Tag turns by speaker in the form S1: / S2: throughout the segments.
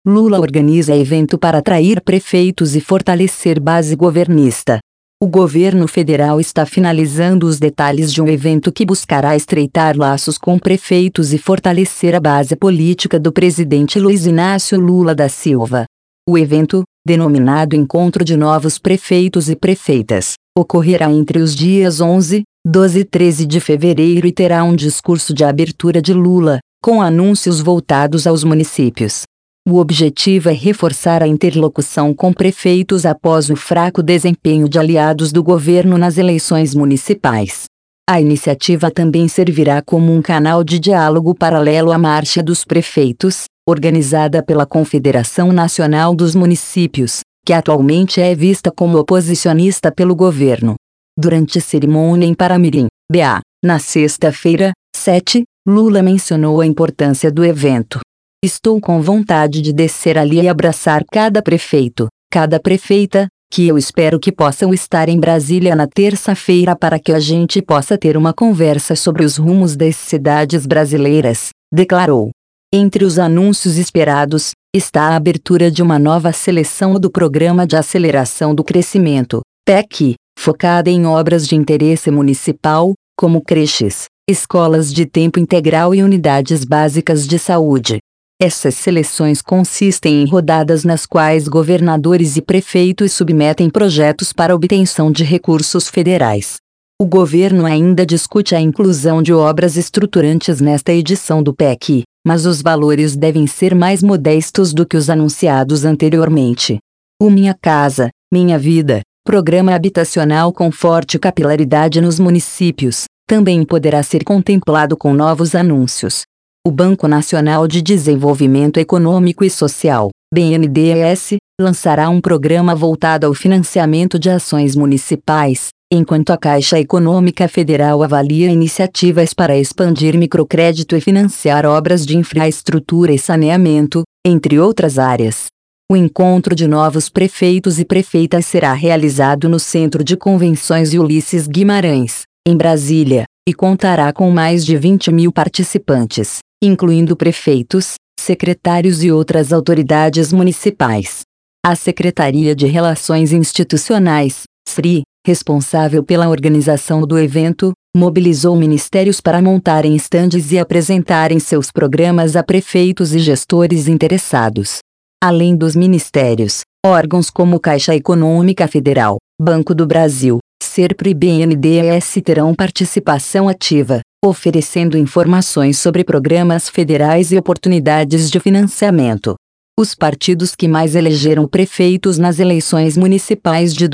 S1: Lula organiza evento para atrair prefeitos e fortalecer base governista. O governo federal está finalizando os detalhes de um evento que buscará estreitar laços com prefeitos e fortalecer a base política do presidente Luiz Inácio Lula da Silva. O evento, denominado Encontro de Novos Prefeitos e Prefeitas, ocorrerá entre os dias 11, 12 e 13 de fevereiro e terá um discurso de abertura de Lula, com anúncios voltados aos municípios. O objetivo é reforçar a interlocução com prefeitos após o fraco desempenho de aliados do governo nas eleições municipais. A iniciativa também servirá como um canal de diálogo paralelo à Marcha dos Prefeitos, organizada pela Confederação Nacional dos Municípios, que atualmente é vista como oposicionista pelo governo. Durante cerimônia em Paramirim, BA, na sexta-feira, 7, Lula mencionou a importância do evento. Estou com vontade de descer ali e abraçar cada prefeito, cada prefeita, que eu espero que possam estar em Brasília na terça-feira para que a gente possa ter uma conversa sobre os rumos das cidades brasileiras, declarou. Entre os anúncios esperados, está a abertura de uma nova seleção do Programa de Aceleração do Crescimento, PEC, focada em obras de interesse municipal, como creches, escolas de tempo integral e unidades básicas de saúde. Essas seleções consistem em rodadas nas quais governadores e prefeitos submetem projetos para obtenção de recursos federais. O governo ainda discute a inclusão de obras estruturantes nesta edição do PEC, mas os valores devem ser mais modestos do que os anunciados anteriormente. O Minha Casa, Minha Vida, programa habitacional com forte capilaridade nos municípios, também poderá ser contemplado com novos anúncios. O Banco Nacional de Desenvolvimento Econômico e Social, BNDES, lançará um programa voltado ao financiamento de ações municipais, enquanto a Caixa Econômica Federal avalia iniciativas para expandir microcrédito e financiar obras de infraestrutura e saneamento, entre outras áreas. O encontro de novos prefeitos e prefeitas será realizado no Centro de Convenções Ulisses Guimarães, em Brasília, e contará com mais de 20 mil participantes, incluindo prefeitos, secretários e outras autoridades municipais. A Secretaria de Relações Institucionais, SRI, responsável pela organização do evento, mobilizou ministérios para montarem estandes e apresentarem seus programas a prefeitos e gestores interessados. Além dos ministérios, órgãos como Caixa Econômica Federal, Banco do Brasil, SERPRO e BNDES terão participação ativa, oferecendo informações sobre programas federais e oportunidades de financiamento. Os partidos que mais elegeram prefeitos nas eleições municipais de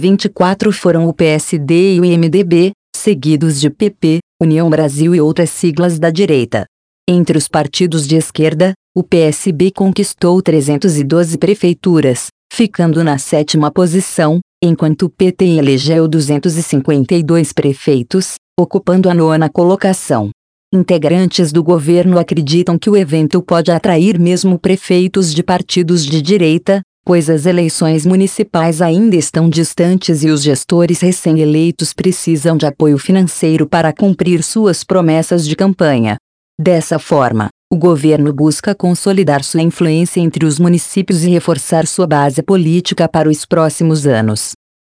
S1: 2024 foram o PSD e o MDB, seguidos de PP, União Brasil e outras siglas da direita. Entre os partidos de esquerda, o PSB conquistou 312 prefeituras, ficando na 7ª posição, enquanto o PT elegeu 252 prefeitos, ocupando a 9ª colocação. Integrantes do governo acreditam que o evento pode atrair mesmo prefeitos de partidos de direita, pois as eleições municipais ainda estão distantes e os gestores recém-eleitos precisam de apoio financeiro para cumprir suas promessas de campanha. Dessa forma, o governo busca consolidar sua influência entre os municípios e reforçar sua base política para os próximos anos.